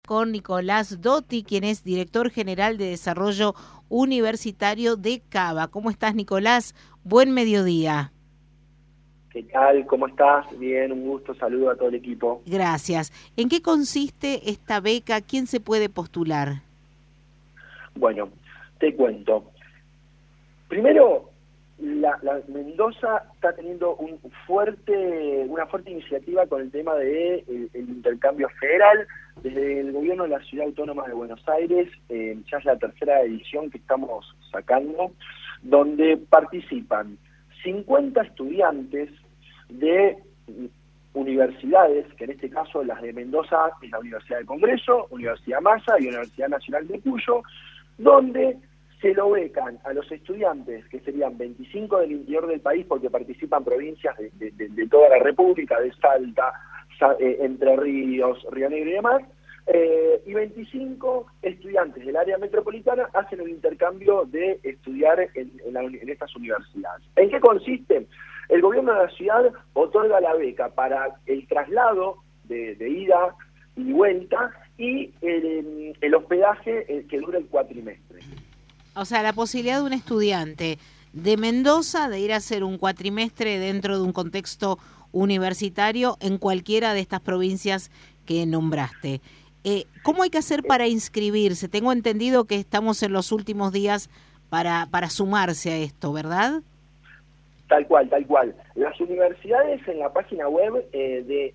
con Nicolás Dotti, quien es director general de Desarrollo Universitario de Cava. ¿Cómo estás, Nicolás? Buen mediodía. ¿Qué tal? ¿Cómo estás? Bien, un gusto, saludo a todo el equipo. Gracias. ¿En qué consiste esta beca? ¿Quién se puede postular? Bueno, te cuento. Primero, la Mendoza está teniendo una fuerte iniciativa con el tema de el intercambio federal. Desde el gobierno de la Ciudad Autónoma de Buenos Aires, ya es la tercera edición que estamos sacando, donde participan 50 estudiantes de universidades, que en este caso las de Mendoza es la Universidad del Congreso, Universidad Massa y Universidad Nacional de Cuyo, donde se lo becan a los estudiantes, que serían 25 del interior del país, porque participan provincias de toda la República, de Salta, Entre Ríos, Río Negro y demás, y 25 estudiantes del área metropolitana hacen el intercambio de estudiar en estas universidades. ¿En qué consiste? El gobierno de la ciudad otorga la beca para el traslado de ida y vuelta y el hospedaje que dura el cuatrimestre. O sea, la posibilidad de un estudiante de Mendoza de ir a hacer un cuatrimestre dentro de un contexto universitario en cualquiera de estas provincias que nombraste. ¿Cómo hay que hacer para inscribirse? Tengo entendido que estamos en los últimos días para sumarse a esto, ¿verdad? Tal cual. Las universidades en la página web de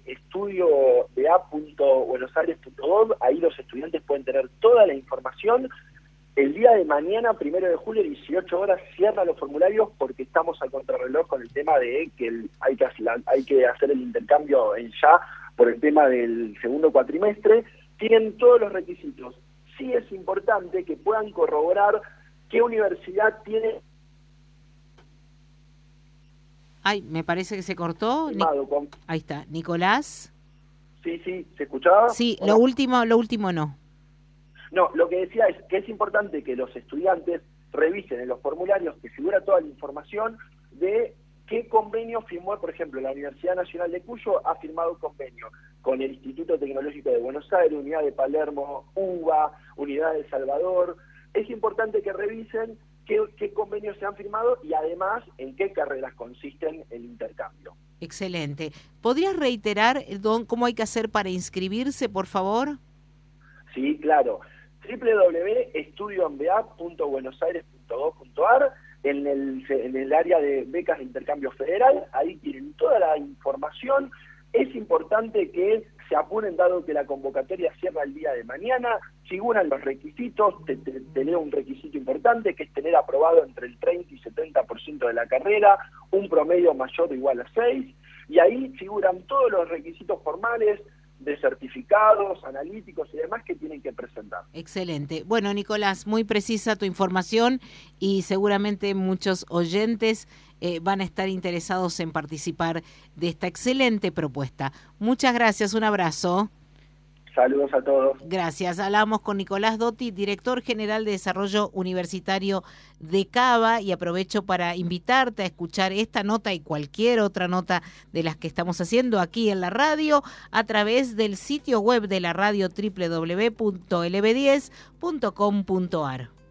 estudiobA.buenosaires.gov, ahí los estudiantes pueden tener toda la información. El día de mañana, 1 de julio, 18 horas, cierran los formularios porque estamos a contrarreloj con el tema de que hay que hacer el intercambio ya por el tema del segundo cuatrimestre. Tienen todos los requisitos. Sí es importante que puedan corroborar qué universidad tiene... Ay, me parece que se cortó. Ahí está. ¿Nicolás? Sí, ¿se escuchaba? Sí, lo último no. No, lo que decía es que es importante que los estudiantes revisen en los formularios que figura toda la información de qué convenio firmó. Por ejemplo, la Universidad Nacional de Cuyo ha firmado convenio con el Instituto Tecnológico de Buenos Aires, Unidad de Palermo, UBA, Unidad de Salvador. Es importante que revisen qué convenios se han firmado y además en qué carreras consisten el intercambio. Excelente. ¿Podrías reiterar cómo hay que hacer para inscribirse, por favor? Sí, claro. www.estudiomba.buenosaires.gov.ar en el área de becas de intercambio federal, ahí tienen toda la información. Es importante que se apuren, dado que la convocatoria cierra el día de mañana. Figuran los requisitos, te leo un requisito importante, que es tener aprobado entre el 30 y 70% de la carrera, un promedio mayor o igual a 6, y ahí figuran todos los requisitos formales de certificados, analíticos y demás que tienen que presentar. Excelente. Bueno, Nicolás, muy precisa tu información y seguramente muchos oyentes van a estar interesados en participar de esta excelente propuesta. Muchas gracias, un abrazo. Saludos a todos. Gracias. Hablamos con Nicolás Dotti, director general de Desarrollo Universitario de Cava, y aprovecho para invitarte a escuchar esta nota y cualquier otra nota de las que estamos haciendo aquí en la radio a través del sitio web de la radio www.lb10.com.ar.